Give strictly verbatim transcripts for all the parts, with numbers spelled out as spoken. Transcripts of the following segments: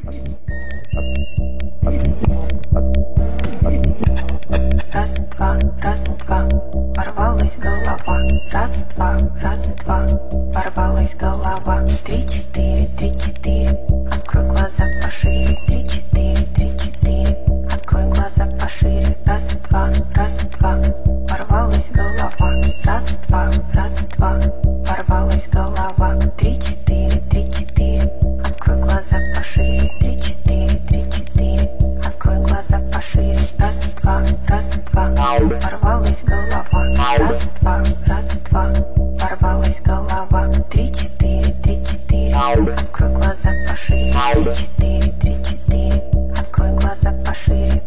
Раз, два, раз, два, порвалась голова. Раз, два, раз, два, порвалась голова. Три, четыре, три, четыре, открой глаза пошире. Три, четыре, три, четыре, открой глаза пошире. Раз, два, раз, два, порвалась голова. Раз, два, раз, два, порвалась голова. Три, четыре, три, четыре, открой глаза пошире. Три, четыре, три, четыре, открой глаза пошире. Раз, два, раз, два, порвалась голова. Раз, два, раз, два, порвалась голова. Три, четыре, три, четыре, открой глаза пошире. Три, четыре, три, четыре, открой глаза пошире.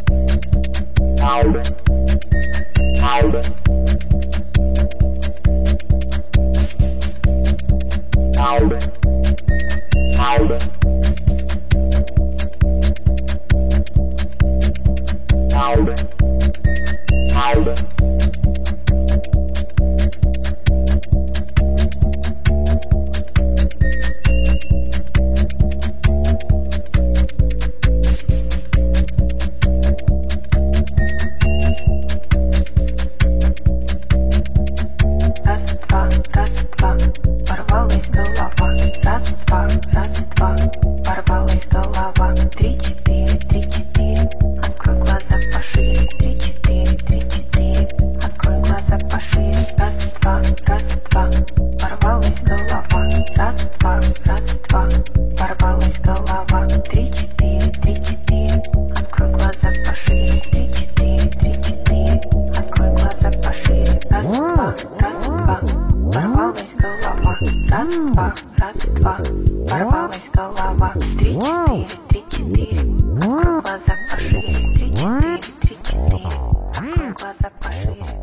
Раз, два, раз, два, порвалась голова. Раз, два, раз, два, порвалась голова. Три, четыре, три, четыре, открой глаза пошире. Три, четыре, три, четыре, открой глаза пошире. Раз, два, раз, два, порвалась голова. Раз, два, раз, два, порвалась голова. Три, четыре, три, четыре, открой глаза пошире. Три, четыре, три, четыре, открой глаза пошире. Раз, два, раз, два, порвалась голова. Раз, два, раз, два, порвалась голова. Три, четыре, три, четыре, открой глаза пошире. Три, четыре, три, четыре, открой глаза пошире.